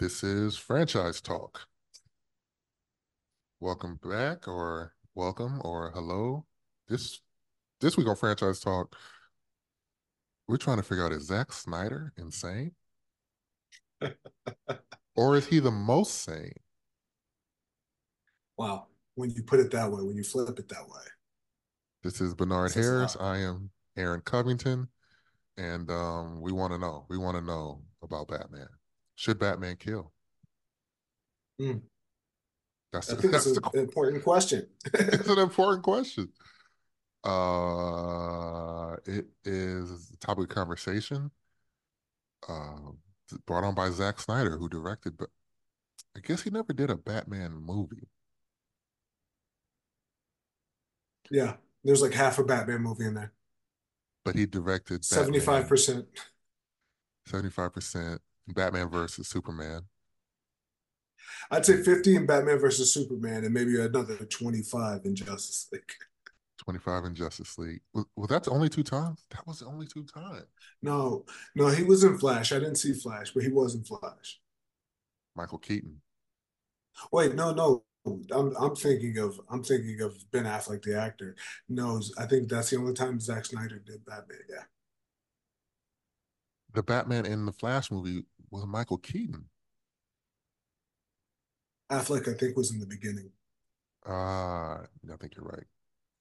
This is Franchise Talk. Welcome back, or welcome, or hello. This this week on Franchise Talk, we're trying to figure out, is Zack Snyder insane? Or is he the most sane? Wow. When you put it that way, when you flip it that way, This is Bernard says a Harris. lot. I am Aaron Covington, and we want to know. We want to know about Batman. Should Batman kill? Mm. That's I think it's that's an important question. it's an important question. It is the topic of conversation. Uh, Brought on by Zack Snyder, who directed, but I guess he never did a Batman movie. Yeah, there's like half a Batman movie in there. But he directed Batman 75%. 75%, Batman versus Superman, I'd say 50 in Batman versus Superman and maybe another 25 in Justice League. 25 in Justice League. Well, that's only two times. That was the only two times. No, no, he was in Flash. I didn't see Flash, but he was in Flash. Michael Keaton. Wait, no, no. I'm thinking of Ben Affleck, the actor. No, I think that's the only time Zack Snyder did Batman. Yeah. The Batman in the Flash movie was Michael Keaton. Affleck, I think, was in the beginning. I think you're right.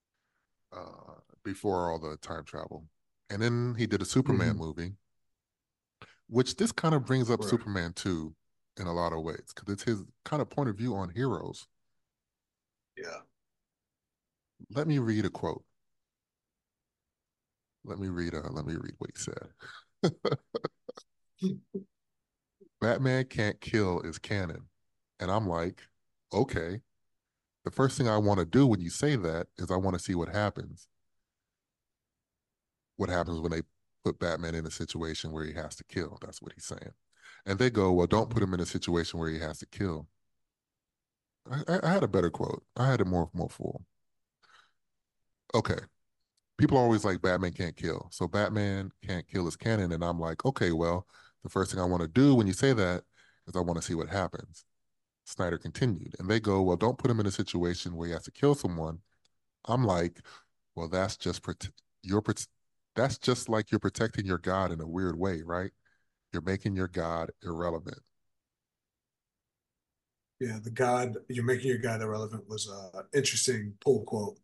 Before all the time travel. And then he did a Superman Hmm. movie, which this kind of brings up Right. Superman 2 in a lot of ways because it's his kind of point of view on heroes. Yeah. Let me read a quote. Let me read what he said. Batman can't kill is canon. And I'm like, okay. The first thing I want to do when you say that is I want to see what happens. What happens when they put Batman in a situation where he has to kill. That's what he's saying. And they go, well, don't put him in a situation where he has to kill. I had a better quote. I had it more full. Okay. People are always like Batman can't kill. So Batman can't kill is canon. And I'm like, okay, well, the first thing I want to do when you say that is I want to see what happens. Snyder continued. And they go, well, don't put him in a situation where he has to kill someone. I'm like, well, you're that's just like you're protecting your God in a weird way, right? You're making your God irrelevant. Yeah, the God, you're making your God irrelevant was a interesting pull quote.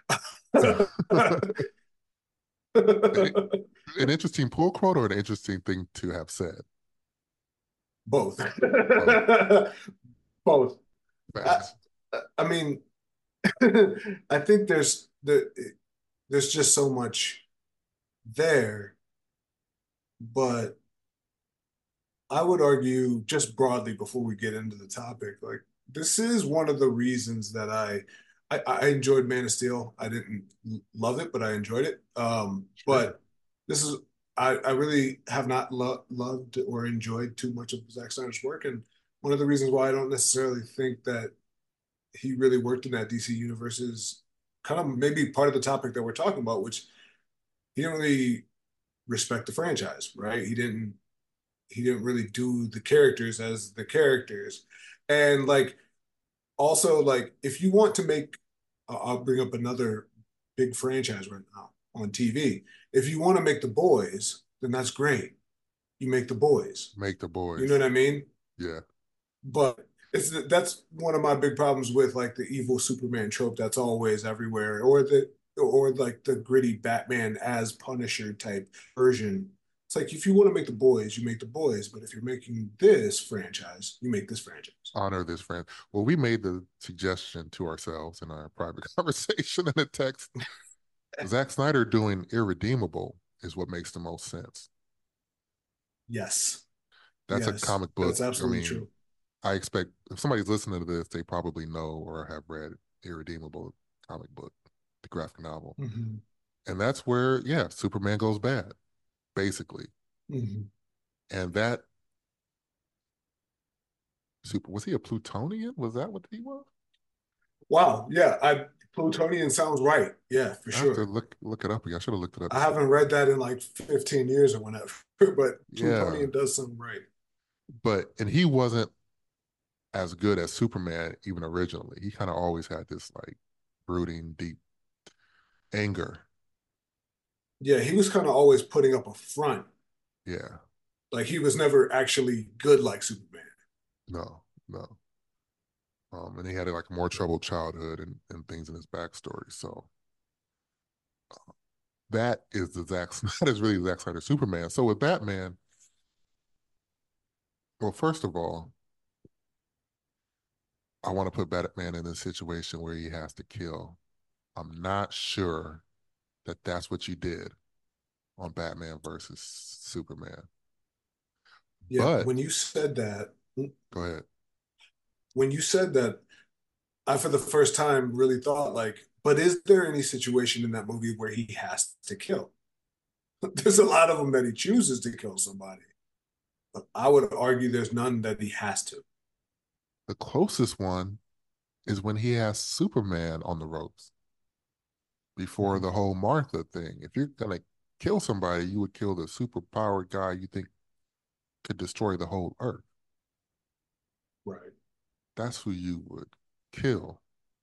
An interesting pull quote or an interesting thing to have said? Both. Both. Both. I, Facts. I mean, I think there's just so much there, but I would argue just broadly before we get into the topic, like this is one of the reasons that I enjoyed Man of Steel. I didn't love it, but I enjoyed it. Sure. But this is I really have not loved or enjoyed too much of Zack Snyder's work, and one of the reasons why I don't necessarily think that he really worked in that DC universe is kind of maybe part of the topic that we're talking about, which he didn't really respect the franchise, right? He didn't really do the characters as the characters. And like also like if you want to make I'll bring up another big franchise right now on TV. If you want to make the boys, then that's great. You make the boys. Make the You know boys. what I mean? Yeah. But that's one of my big problems with like the evil Superman trope that's always everywhere, or like the gritty Batman as Punisher type version. It's like if you want to make the boys, you make the boys, but if you're making this franchise, you make this franchise. Honor this friend. Well, we made the suggestion to ourselves in our private conversation in a text. Zack Snyder doing Irredeemable is what makes the most sense. Yes, That's a yes, comic book. that's I absolutely mean, true. I expect if somebody's listening to this, they probably know or have read Irredeemable comic book, the graphic novel. Hmm. And that's where, yeah, Superman goes bad, basically. Hmm. And that super was he a Plutonian? Was that what he was? Wow, yeah, I Plutonian sounds right. Yeah, for I have to sure. look it up again. I should have looked it up I before. haven't read that in like 15 years or whatever, but Yeah. Plutonian does sound right. but and he wasn't as good as Superman even originally. He kind of always had this like brooding, deep anger. Yeah, he was kind of always putting up a front. Yeah, Like he was never actually good like Superman. no, no. And he had like a more troubled childhood and things in his backstory. So that is the Zack. That is really Zack Snyder Superman. So with Batman, well, first of all, I want to put Batman in a situation where he has to kill. I'm not sure that that's what you did on Batman versus Superman. Yeah, But go ahead. when you said that, I for the first time really thought like, but is there any situation in that movie where he has to kill? There's a lot of them that he chooses to kill somebody. But I would argue there's none that he has to. The closest one is when he has Superman on the ropes before Mhm. the whole Martha thing. If you're gonna kill somebody, you would kill the superpowered guy you think could destroy the whole earth. Right. That's who you would kill.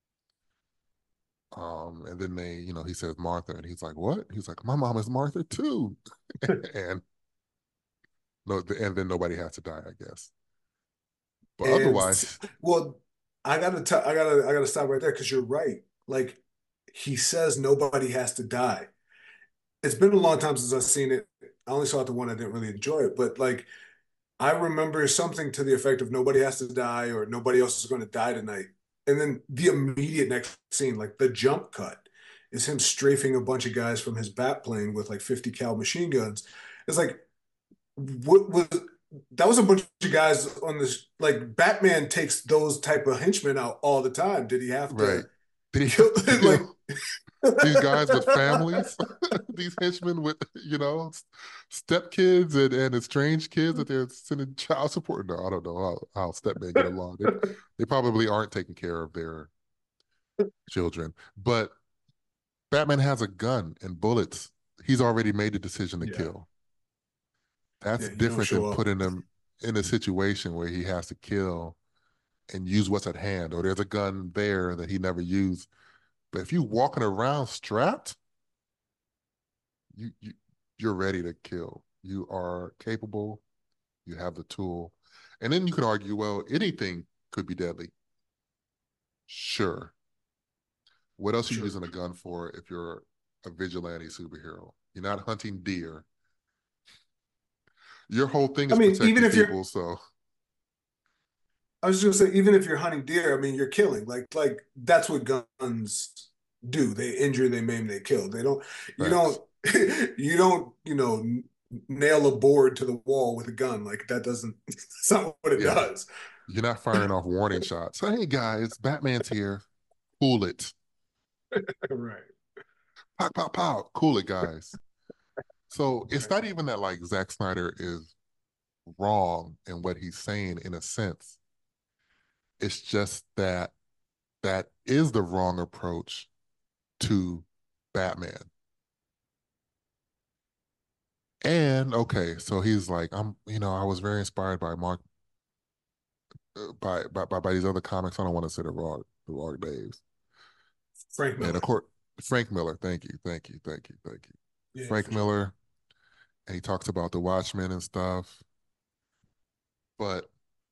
And then he says Martha, and he's like, "What?" He's like, "My mom is Martha too," and no, and then nobody has to die, I guess. But And otherwise, well, I gotta stop right there because you're right. Like he says nobody has to die. It's been a long time since I've seen it. I only saw it the one I didn't really enjoy it, but like I remember something to the effect of nobody has to die or nobody else is going to die tonight. And then the immediate next scene, like the jump cut, is him strafing a bunch of guys from his bat plane with like 50 cal machine guns. It's like what was that was a bunch of guys on this like Batman takes those type of henchmen out all the time. Did he have right? to Did he kill have to like kill these guys with families, these henchmen with stepkids and estranged kids that they're sending child support? No, I don't know how stepmen get along. They probably aren't taking care of their children, but Batman has a gun and bullets. He's already made the decision to yeah, kill. That's yeah, you don't different than show up. putting him in a situation where he has to kill and use what's at hand, or there's a gun there that he never used. But if you walking around strapped, you you're ready to kill. You are capable. You have the tool, and then you can argue, well, anything could be deadly. Sure. What else are you Sure. using a gun for if you're a vigilante superhero? You're not hunting deer. Your whole thing I is mean, even protecting if you're people. So I was just gonna say, even if you're hunting deer, I mean, you're killing. Like that's what guns do. They injure, they maim, they kill. They don't. You facts. don't. You don't. Nail a board to the wall with a gun. Like that doesn't. That's not what it Yeah. does. You're not firing off warning shots. Hey guys, Batman's here. Cool it. Right. Pop, pop, pop. Cool it, guys. So it's Right. not even that like Zack Snyder is wrong in what he's saying in a sense. It's just that that is the wrong approach to Batman. And okay, so he's like, I was very inspired by Mark, by these other comics. I don't want to say the wrong names. Frank And of Miller. course, Frank Miller. Thank you, thank you, thank you, thank you. Yeah, Frank for sure. Miller, and he talks about the Watchmen and stuff. But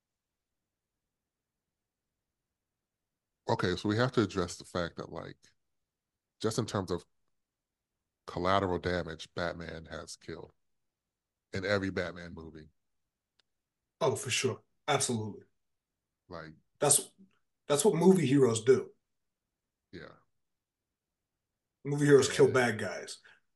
okay, so we have to address the fact that like, just in terms of collateral damage, Batman has killed in every Batman movie. Oh, for sure. Absolutely. Like, That's that's what movie heroes do. yeah. Movie heroes kill And bad guys.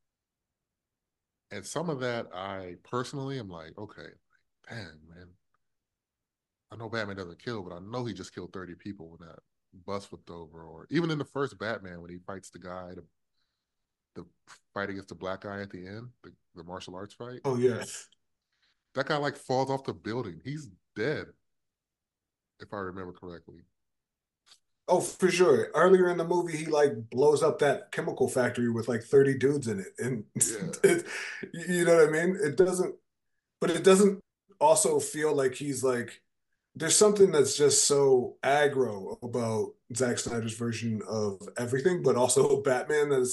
and some of that I personally am like, okay, damn, man. I know Batman doesn't kill, but I know he just killed 30 people when that bus flipped over. Or even in the first Batman when he fights the guy, the fight against the black guy at the end, the martial arts fight. Oh yeah. That guy like falls off the building. He's dead, if I remember correctly. Oh, for sure. Earlier in the movie, he like blows up that chemical factory with like 30 dudes in it. And Yeah. it, you know what I mean? It doesn't, but it doesn't. also feel like he's like there's something that's just so aggro about Zack Snyder's version of everything, but also Batman that is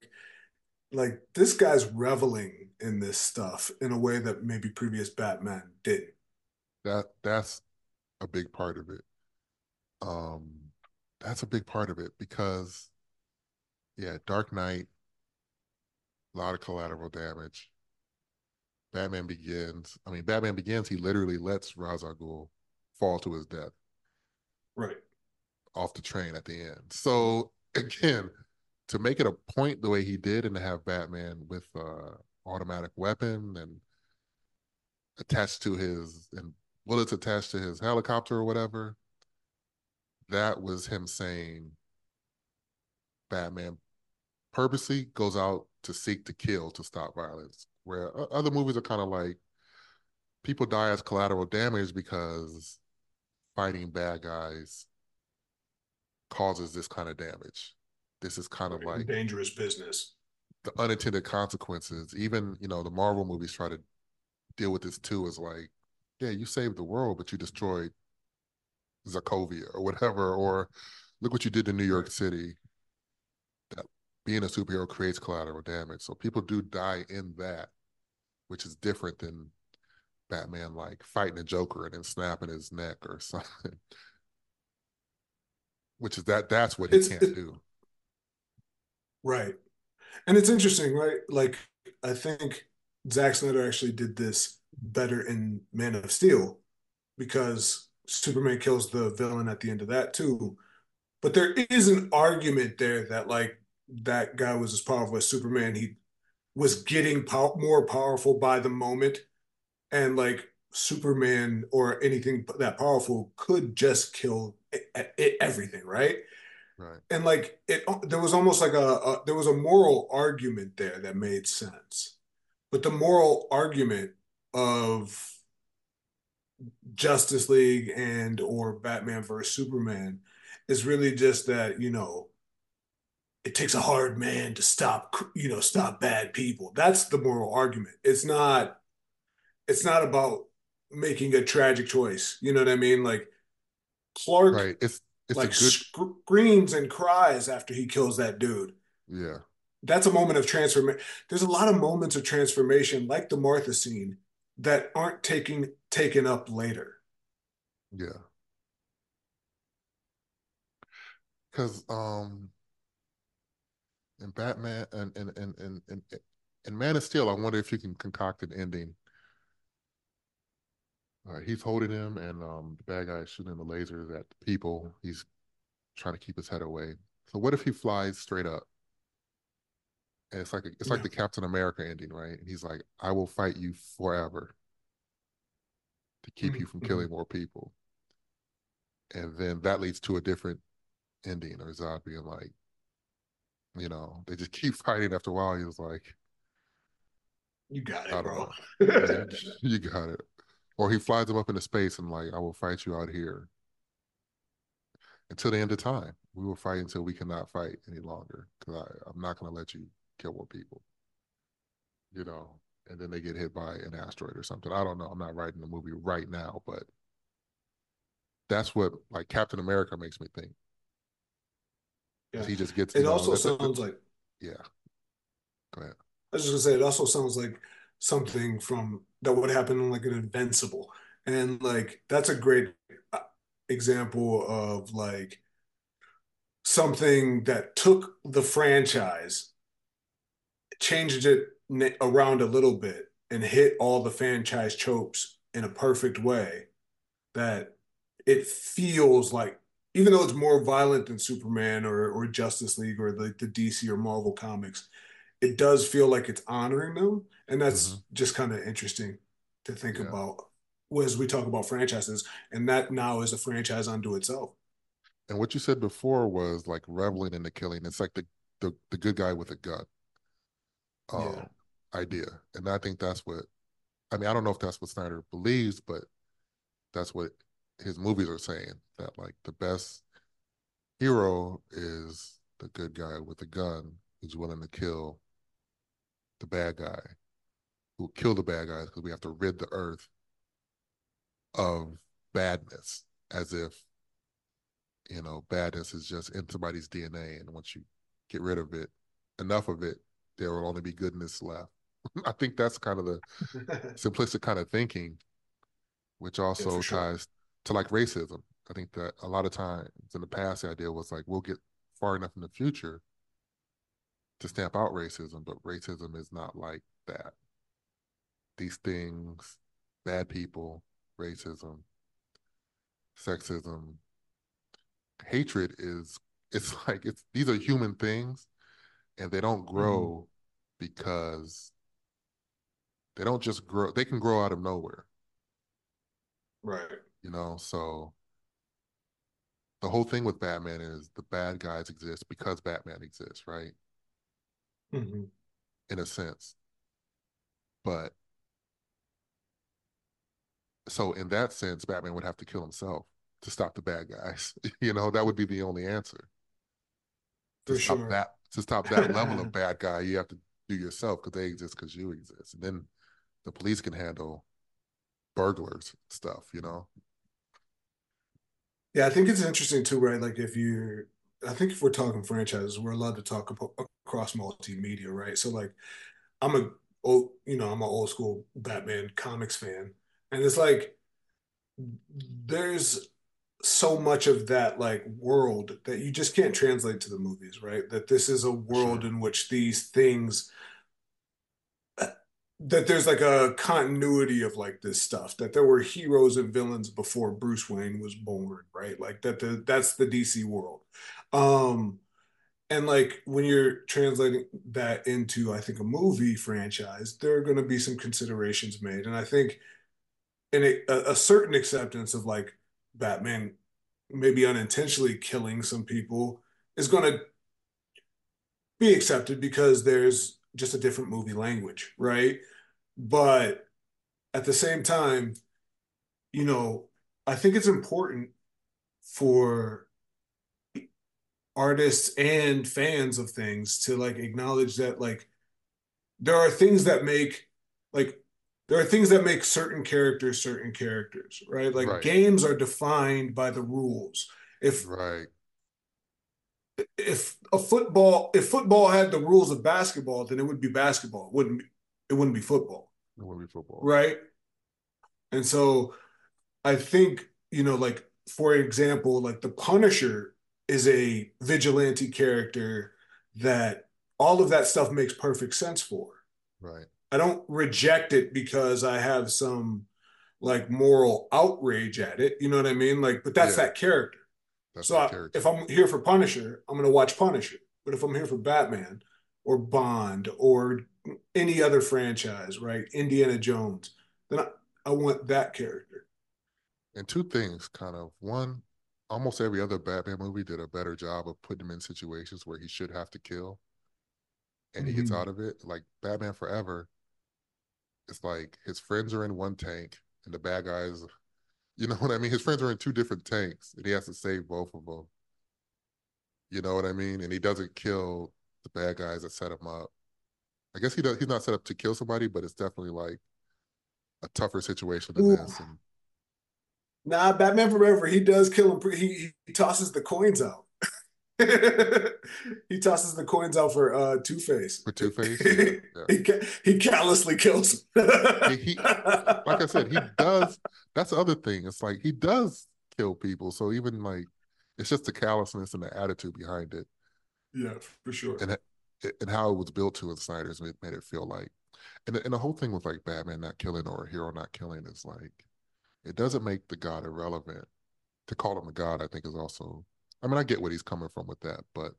like this guy's reveling in this stuff in a way that maybe previous Batman didn't. That's a big part of it. Um, that's a big part of it because yeah, Dark Knight, a lot of collateral damage. Batman Begins. I mean, Batman Begins. He literally lets Ra's al Ghul fall to his death Right. off the train at the end. So again, to make it a point the way he did, and to have Batman with automatic weapon and attached to his and bullets attached to his helicopter or whatever, that was him saying Batman purposely goes out to seek to kill to stop violence. Where other movies are kind of like people die as collateral damage because fighting bad guys causes this kind of damage. This is kind of Right. like Dangerous business. the unintended consequences. Even, the Marvel movies try to deal with this too, is like, yeah, you saved the world, but you destroyed Sokovia or whatever, or look what you did in New York Right. City. That being a superhero creates collateral damage. So people do die in that, which is different than Batman like fighting a Joker and then snapping his neck or something. Which is that's what he It's can't do. right. And it's interesting, right? Like I think Zack Snyder actually did this better in Man of Steel because Superman kills the villain at the end of that too. But there is an argument there that like that guy was as powerful as Superman. He was getting more powerful by the moment, and like Superman or anything that powerful could just kill everything, right? Right. And like there was almost like there was a moral argument there that made sense, but the moral argument of Justice League and or Batman versus Superman is really just that, it takes a hard man to stop bad people. That's the moral argument. It's not about making a tragic choice. You know what I mean? Like Clark Right. It's a like good, screams and cries after he kills that dude. yeah. That's a moment of transformation. There's a lot of moments of transformation, like the Martha scene, that aren't taken up later. Yeah. Because in Batman and Man of Steel, I wonder if you can concoct an ending. He's holding him, and the bad guy is shooting the lasers at the people. He's trying to keep his head away. So what if he flies straight up? And it's like Yeah. the Captain America ending, right? And he's like, "I will fight you forever to keep you from Mm-hmm. killing more people." And then that leads to a different ending, or Zod being like, they just keep fighting. After a while, he was like, You got "I it, don't bro. know, yeah, you got it." Or he flies him up into space and like, "I will fight you out here until the end of time. We will fight until we cannot fight any longer because I'm not going to let you kill more people." You know, and then they get hit by an asteroid or something. I don't know. I'm not writing the movie right now, but that's what like Captain America makes me think because Yeah. he just gets, It also sounds like yeah. Go ahead. I was just gonna say it also sounds like something from that would happen in like an Invincible. And like that's a great uh, example of like something that took the franchise, changed it around a little bit, and hit all the franchise tropes in a perfect way that it feels like, even though it's more violent than Superman or Justice League or the DC or Marvel comics, it does feel like it's honoring them. And Mm-hmm. that's just kind of interesting to think Yeah. about as we talk about franchises. And that now is a franchise unto itself. And what you said before was like reveling in the killing. It's like the good guy with a gun Yeah. um, idea, and I think that's what I mean. I don't know if that's what Snyder believes, but that's what his movies are saying. That like the best hero is the good guy with a gun who's willing to kill the bad guy, who kill the bad guys because we have to rid the earth of badness, as if, badness is just in somebody's DNA, and once you get rid of it, enough of it, there will only be goodness left. I think that's kind of the simplistic kind of thinking, which Yeah, for also sure. ties to like racism. I think that a lot of times in the past, the idea was like we'll get far enough in the future to stamp out racism, but racism is not like that. These things, bad people, racism, sexism, hatred is, it's like it's these are human things, and they don't Hmm. grow because they don't just grow, they can grow out of nowhere, Right. so the whole thing with Batman is the bad guys exist because Batman exists, right? Hmm. In a sense. But so in that sense, Batman would have to kill himself to stop the bad guys. That would be the only answer. To For stop sure. that, to stop that level of bad guy, you have to do yourself because they exist because you exist. And then the police can handle burglars stuff. Yeah, I think it's interesting too, right? Like I think if we're talking franchises, we're allowed to talk across multimedia, right? So like, I'm an old school Batman comics fan, and it's like there's so much of that like world that you just can't translate to the movies, right? That this is a For world sure. in which these things that there's like a continuity of like this stuff that there were heroes and villains before Bruce Wayne was born, right? Like that's the DC world. Um and like when you're translating that into I think a movie franchise, there are going to be some considerations made, and I think in a certain acceptance of like Batman maybe unintentionally killing some people is going to be accepted because there's just a different movie language, right? But at the same time, you know, I think it's important for artists and fans of things to like acknowledge that like there are things that make like there are things that make certain characters, right? Like Right. games are defined by the rules. If Right. if football had the rules of basketball, then it would be basketball. It wouldn't be football, It would be football. right? And so I think, like for example, like the Punisher is a vigilante character that all of that stuff makes perfect sense for. Right. I don't reject it because I have some like moral outrage at it. You know what I mean? Like, but that's Yeah. that character. That's So that character. if I'm here for Punisher, I'm going to watch Punisher. But if I'm here for Batman or Bond or any other franchise, right? Indiana Jones, then I want that character. And two things, kind of. One, almost every other Batman movie did a better job of putting him in situations where he should have to kill and he gets Mm-hmm. out of it. Like Batman Forever, it's like his friends are in one tank and the bad guys, you know what I mean? His friends are in two different tanks and he has to save both of them. You know what I mean? And he doesn't kill the bad guys that set him up. I guess he's not set up to kill somebody, but it's definitely like a tougher situation than Ooh, this. And nah, Batman Forever, he does kill him. He tosses the coins out. He tosses the coins out for Two Face. for Two Face, yeah, yeah. He callously kills him. He like I said, he does. That's the other thing. It's like he does kill people. So even like it's just the callousness and the attitude behind it, Yeah, for sure. and and how it was built to in Snyder's made it feel like, and the whole thing with like Batman not killing or a hero not killing is like it doesn't make the god irrelevant. To call him a god, I think is also. I mean, I get what he's coming from with that, but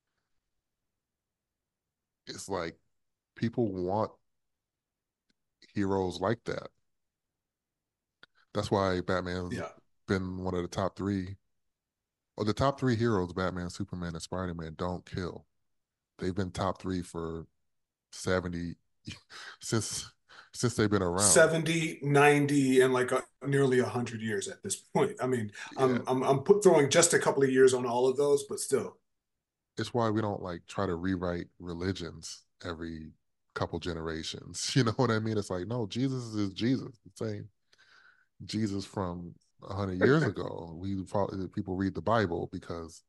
it's like people want heroes like that. That's why Batman's Yeah. been one of the top three. Well, the top three heroes, Batman, Superman, and Spider Man, don't kill. They've been top three for 70 since since they've been around. 70, 90, and like nearly 100 years at this point. I mean, Yeah. I'm throwing just a couple of years on all of those, but still. It's why we don't like try to rewrite religions every couple generations. You know what I mean? It's like, no, Jesus is Jesus. The same. Jesus from 100 years ago. People read the Bible because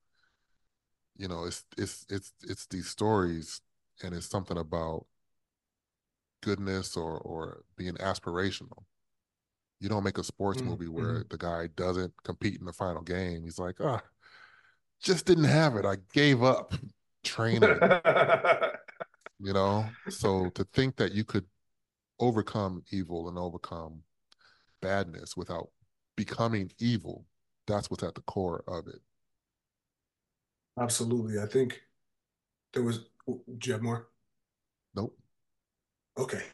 it's these stories, and it's something about goodness or being aspirational. You don't make a sports movie where Mhm. the guy doesn't compete in the final game. He's like, just didn't have it. I gave up training, So to think that you could overcome evil and overcome badness without becoming evil, that's what's at the core of it. Absolutely. I think there was, do you have more? Nope. Okay.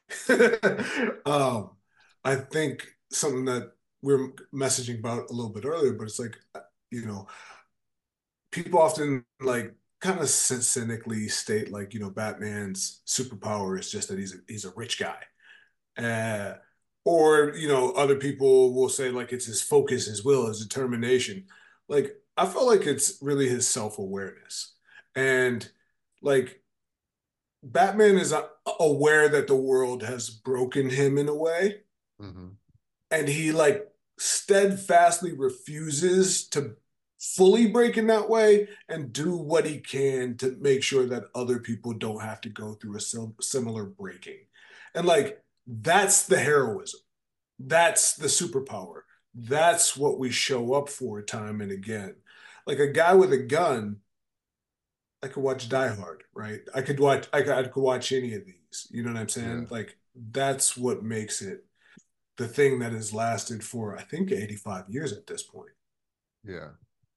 um, I think something that we're messaging about a little bit earlier, but it's like, you know, people often like kind of cynically state like, Batman's superpower is just that he's a rich guy. Uh, or, other people will say like it's his focus, his will, his determination. Like, I feel like it's really his self-awareness. And like Batman is aware that the world has broken him in a way, Mm-hmm. and he like steadfastly refuses to fully break in that way and do what he can to make sure that other people don't have to go through a similar breaking. And like that's the heroism. That's the superpower. That's what we show up for time and again. Like a guy with a gun, I could watch Die Hard, right? I could watch any of these. You know what I'm saying? Yeah. Like that's what makes it the thing that has lasted for I think 85 years at this point. Yeah.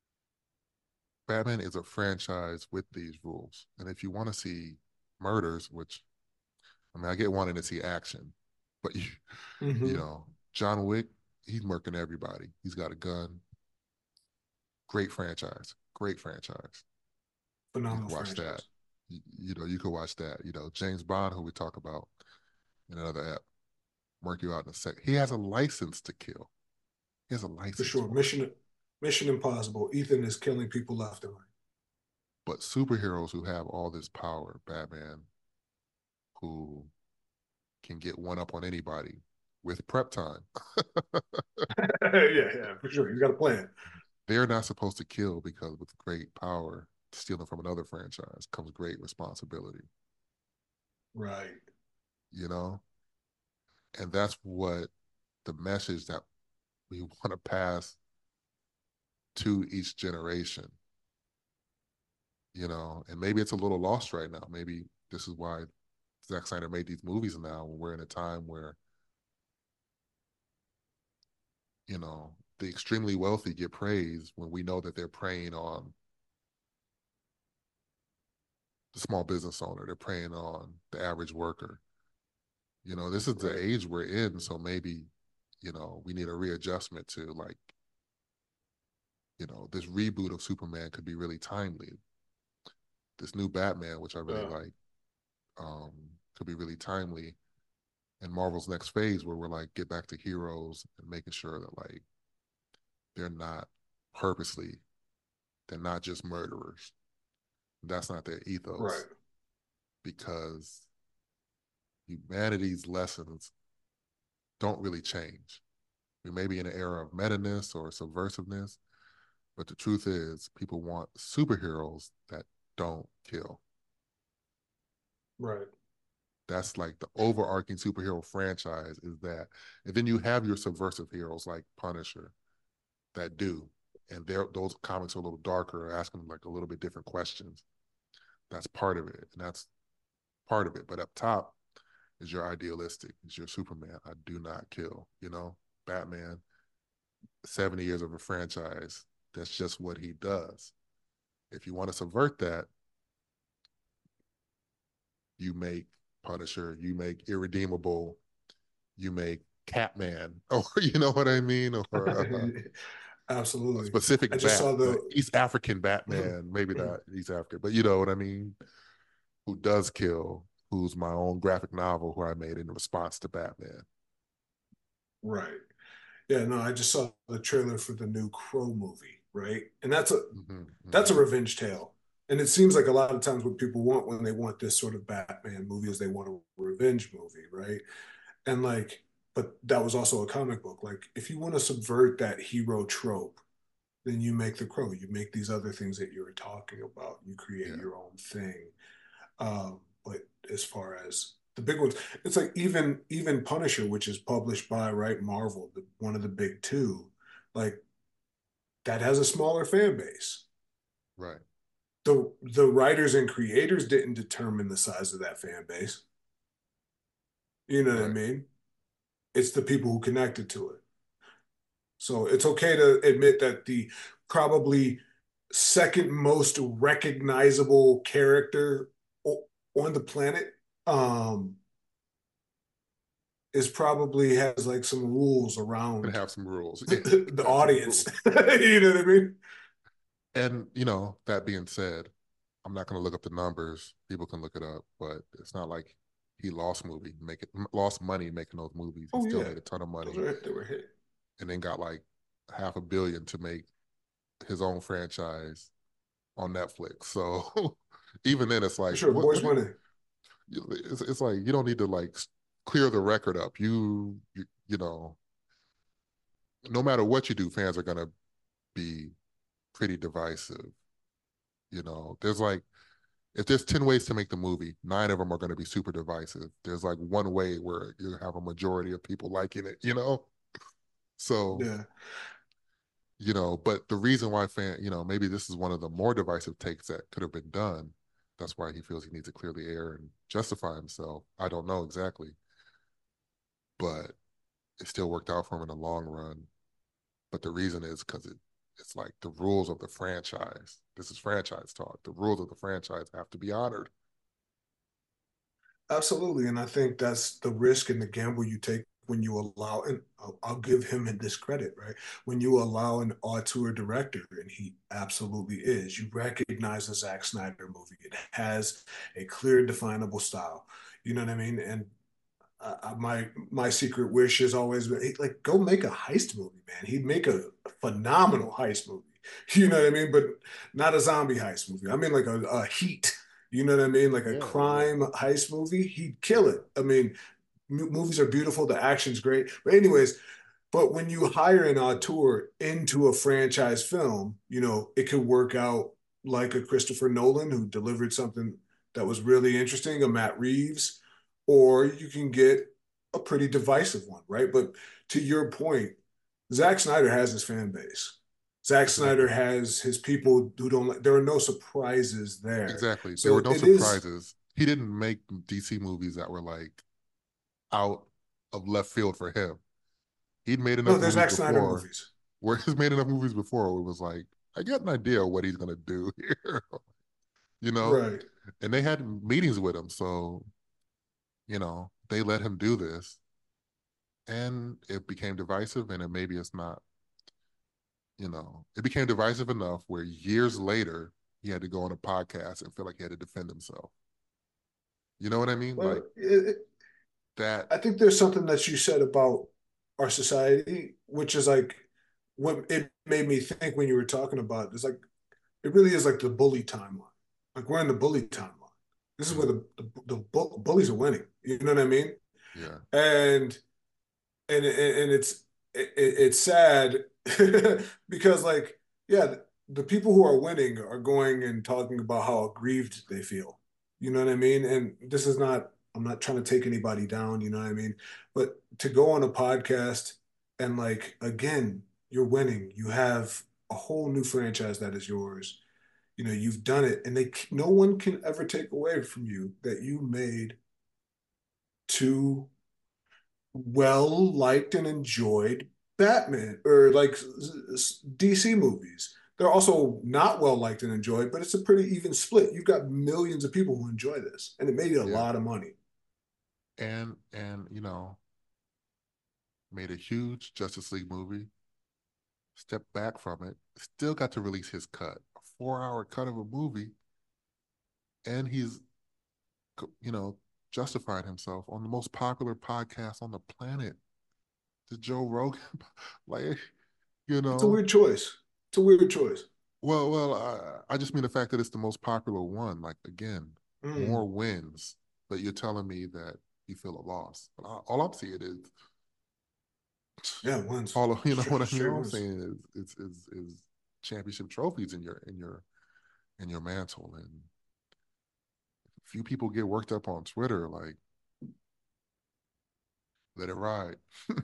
Batman is a franchise with these rules. And if you want to see murders, which I mean, I get wanting to see action, but you Mm-hmm. know, John Wick, he's murking everybody. He's got a gun. Great franchise. Great franchise. You Phenomenal can watch that. franchise. You can watch that. James Bond, who we talk about in another app, work you out in a sec. He has a license to kill. He has a For license sure. for it. Mission Impossible. Ethan is killing people left and right. But superheroes who have all this power, Batman, who can get one up on anybody with prep time, Yeah, for sure. You got a plan. they're not supposed to kill because with great power, stealing from another franchise comes great responsibility, Right. you know? And that's what the message that we want to pass to each generation, and maybe it's a little lost right now. Maybe this is why Zack Snyder made these movies now when we're in a time where, the extremely wealthy get praised when we know that they're preying on the small business owner, they're preying on the average worker. This is the Right. age we're in, so maybe, we need a readjustment to like, this reboot of Superman could be really timely. This new Batman, which I really Uh, like, um, could be really timely in Marvel's next phase where we're like get back to heroes and making sure that like they're not purposely, they're not just murderers. That's not their right. ethos because humanity's lessons don't really change. We may be in an era of meta-ness or subversiveness, but the truth is people want superheroes that don't kill. Right. That's like the overarching superhero franchise is that. And then you have your subversive heroes like Punisher that do. And those comics are a little darker, asking like a little bit different questions. That's part of it. And that's part of it. But up top is your idealistic, is your Superman. I do not kill, Batman, 70 years of a franchise. That's just what he does. If you want to subvert that, you make Punisher, you make Irredeemable, you make Catman, or you know what I mean, or a Absolutely. specific I just bat, saw the the East African Batman, maybe not East African, but you know what I mean, who does kill, who's my own graphic novel who I made in response to Batman. right. Yeah, no, I just saw the trailer for the new Crow movie, right? And Mm-hmm, that's a mm-hmm. revenge tale. And it seems like a lot of times what people want when they want this sort of Batman movie is they want a revenge movie, right? And like but that was also a comic book. Like if you want to subvert that hero trope, then you make The Crow. You make these other things that you were talking about. You create Yeah. your own thing. But as far as the big ones, it's like even Punisher, which is published by Marvel, one of the big two, like that has a smaller fan base. Right. The writers and creators didn't determine the size of that fan base. You know what I Right. mean? It's the people who connected to it. So it's okay to admit that the probably second most recognizable character on the planet um is probably has like some rules And around have some rules. the Have some audience. rules. You know what I mean? And that being said, I'm not going to look up the numbers. People can look it up, but it's not like he lost money making those movies. He Oh still yeah, made a ton of those money, are they were hit and then got like $500 million to make his own franchise on Netflix. So even then, it's for like, sure. Boys winning. it's like you don't need to like clear the record up. No matter what you do, fans are gonna be pretty divisive. There's like if there's 10 ways to make the movie, 9 of them are going to be super divisive. There's like one way where you have a majority of people liking it. So, Yeah, but the reason why maybe this is one of the more divisive takes that could have been done. That's why he feels he needs to clear the air and justify himself. I don't know exactly, but it still worked out for him in the long run. But the reason is because it's like the rules of the franchise. This is franchise talk. The rules of the franchise have to be honored. absolutely. And I think that's the risk and the gamble you take when you allow, and I'll give him this credit, right? When you allow an auteur director, and he absolutely is, you recognize the Zack Snyder movie. It has a clear, definable style. You know what I mean? And my secret wish has always been like go make a heist movie, man. He'd make a phenomenal heist movie. You know what I mean? But not a zombie heist movie. I mean like a Heat. You know what I mean? Like a Yeah, yeah. crime heist movie. He'd kill it. I mean, movies are beautiful. The action's great. But anyways, but when you hire an auteur into a franchise film, it could work out like a Christopher Nolan who delivered something that was really interesting, a Matt Reeves, or you can get a pretty divisive one, right? But to your point, Zack Snyder has his fan base. Zack Snyder Exactly. has his people who don't like, there are no surprises there. Exactly. There were So no it is, surprises. He didn't make DC movies that were like out of left field for him. He'd made no, enough there's movies Zack Snyder before movies. where he's made enough movies before where it was like, I got an idea of what he's gonna do here, you know? Right. And they had meetings with him, so they let him do this. And it became divisive, and maybe it's not, it became divisive enough where years later he had to go on a podcast and feel like he had to defend himself. You know what I mean? Like Well, that. I think there's something that you said about our society, which is like what it made me think when you were talking about it. It's like it really is like the bully timeline. Like we're in the bully timeline. This is where Mm, the bullies are winning. You know what I mean? yeah, And and it's sad because like yeah, the people who are winning are going and talking about how aggrieved they feel. You know what I mean? And this is not I'm not trying to take anybody down, you know what I mean? But to go on a podcast and like again, you're winning. You have a whole new franchise that is yours. You've done it and no one can ever take away from you that you made two well liked and enjoyed Batman or like DC movies. They're also not well liked and enjoyed, but it's a pretty even split. You've got millions of people who enjoy this, and it made you a yeah. lot of money. And made a huge Justice League movie, stepped back from it, still got to release his cut, a 4-hour cut of a movie, and he's you know justified himself on the most popular podcast on the planet, the Joe Rogan. like you It's a know weird choice. It's a weird choice. well, I just mean the fact that it's the most popular one. Like again, Mm. more wins, but you're telling me that you feel a loss. But all I'm seeing is Yeah, wins. All of, you know what I mean? Straight All I'm wins. saying is championship trophies in your mantle. And few people get worked up on Twitter, like, let it ride.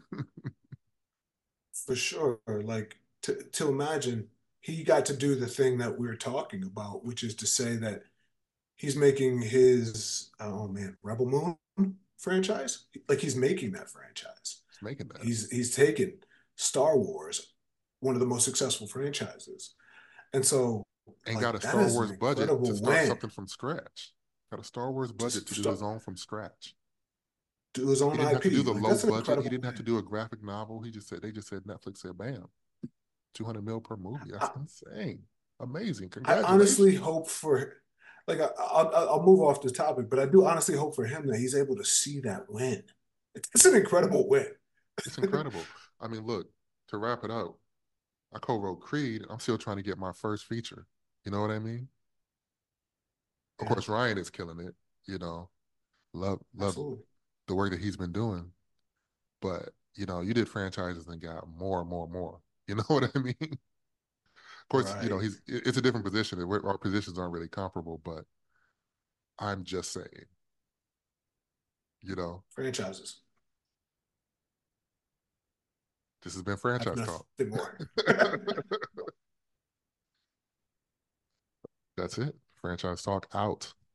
For sure. Like to imagine he got to do the thing that we're talking about, which is to say that he's making his oh man, Rebel Moon franchise. Like he's making that franchise. It's making that. He's taken Star Wars, one of the most successful franchises. And so And got like a that Star is an Wars budget to incredible start win something from scratch. Got a Star Wars to budget to do start his own from scratch. do his He own didn't have to do IP. the Like low that's an budget. He incredible didn't have to win. do a graphic novel. They just said Netflix said bam, 200 mil per movie. That's I, insane. Amazing. I honestly Congratulations. hope for like I'll move off the topic, but I do honestly hope for him that he's able to see that win. It's an incredible win. It's incredible. I mean, look, to wrap it up, I co-wrote Creed. I'm still trying to get my first feature. You know what I mean? Of Yeah, course, Ryan is killing it. You know, love absolutely. the work that he's been doing. But you did franchises and got more and more and more. You know what I mean? Of course, Right. it's a different position. Our positions aren't really comparable, but I'm just saying, you know, Franchises. this has been I have franchise talk. nothing more. That's it. Franchise talk out.